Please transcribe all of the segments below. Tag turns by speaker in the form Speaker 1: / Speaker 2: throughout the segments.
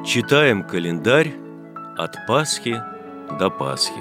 Speaker 1: Читаем календарь от Пасхи до Пасхи.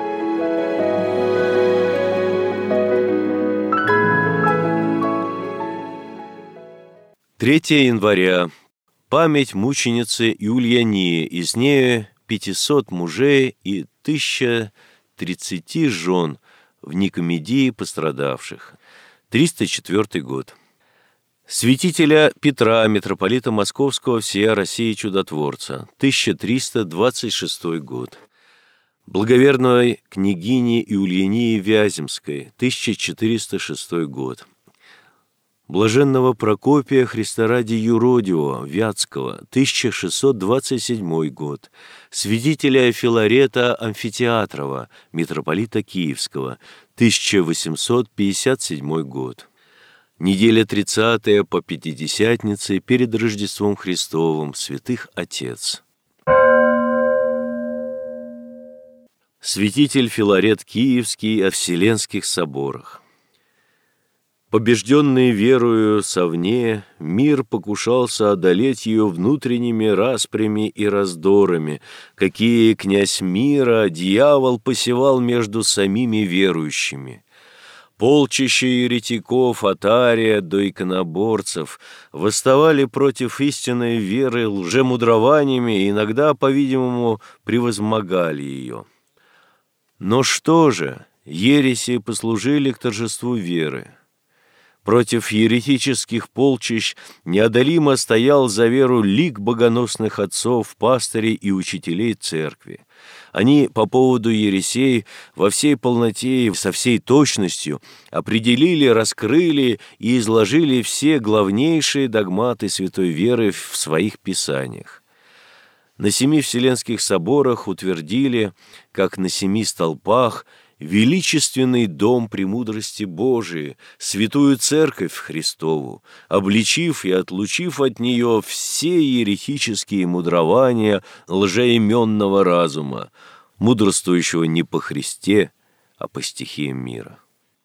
Speaker 1: Третье января. Память мученицы Юлиании, и с нею 500 мужей и 1030 жен в Никомедии пострадавших. 304 год. Святителя Петра, митрополита Московского, всея России чудотворца, 1326 год. Благоверной княгини Юлиании Вяземской, 1406 год. Блаженного Прокопия Христа ради Юродивого Вятского, 1627 год. Святителя Филарета Амфитеатрова, митрополита Киевского, 1857 год. Неделя 30 по Пятидесятнице перед Рождеством Христовым, святых Отец. Святитель Филарет Киевский о Вселенских соборах. Побежденный верою совне, мир покушался одолеть ее внутренними распрями и раздорами, какие князь мира, дьявол, посевал между самими верующими. Полчища еретиков от Ария до иконоборцев восставали против истинной веры лжемудрованиями и иногда, по-видимому, превозмогали ее. Но что же, ереси послужили к торжеству веры. Против еретических полчищ неодолимо стоял за веру лик богоносных отцов, пастырей и учителей церкви. Они по поводу ересей во всей полноте и со всей точностью определили, раскрыли и изложили все главнейшие догматы святой веры в своих писаниях. На 7 Вселенских соборах утвердили, как на 7 столпах, величественный дом премудрости Божией, святую Церковь Христову, обличив и отлучив от нее все еретические мудрования лжеименного разума, мудрствующего не по Христе, а по стихиям мира.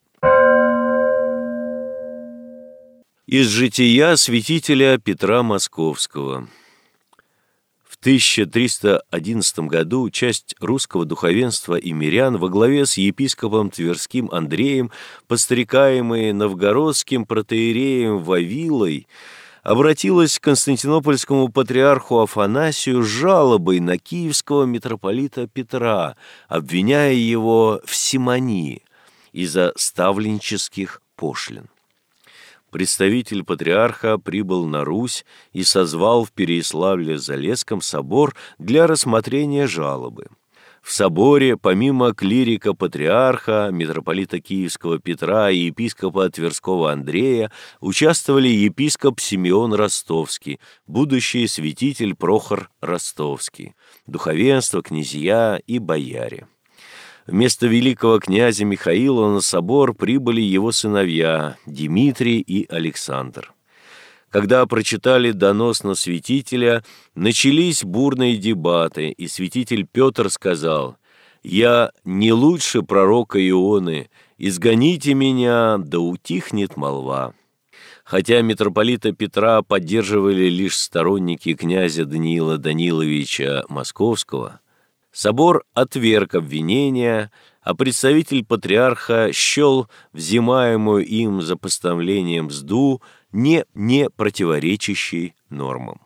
Speaker 1: Из жития святителя Петра Московского. В 1311 году часть русского духовенства и мирян во главе с епископом Тверским Андреем, подстрекаемые новгородским протоиереем Вавилой, обратилась к константинопольскому патриарху Афанасию с жалобой на киевского митрополита Петра, обвиняя его в симонии из-за ставленнических пошлин. Представитель патриарха прибыл на Русь и созвал в Переяславле-Залесском собор для рассмотрения жалобы. В соборе, помимо клирика-патриарха, митрополита Киевского Петра и епископа Тверского Андрея, участвовали епископ Симеон Ростовский, будущий святитель Прохор Ростовский, духовенство, князья и бояре. Вместо великого князя Михаила на собор прибыли его сыновья Дмитрий и Александр. Когда прочитали донос на святителя, начались бурные дебаты, и святитель Петр сказал: «Я не лучше пророка Ионы, изгоните меня, да утихнет молва». Хотя митрополита Петра поддерживали лишь сторонники князя Даниила Даниловича Московского, собор отверг обвинения, а представитель патриарха счел взимаемую им за постановлением мзду не противоречащей нормам.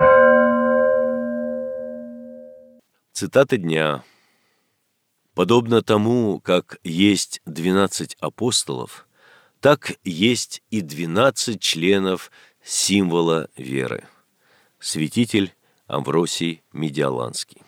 Speaker 1: Цитата дня. «Подобно тому, как есть 12 апостолов, так есть и 12 членов символа веры». Святитель Амвросий Медиаланский.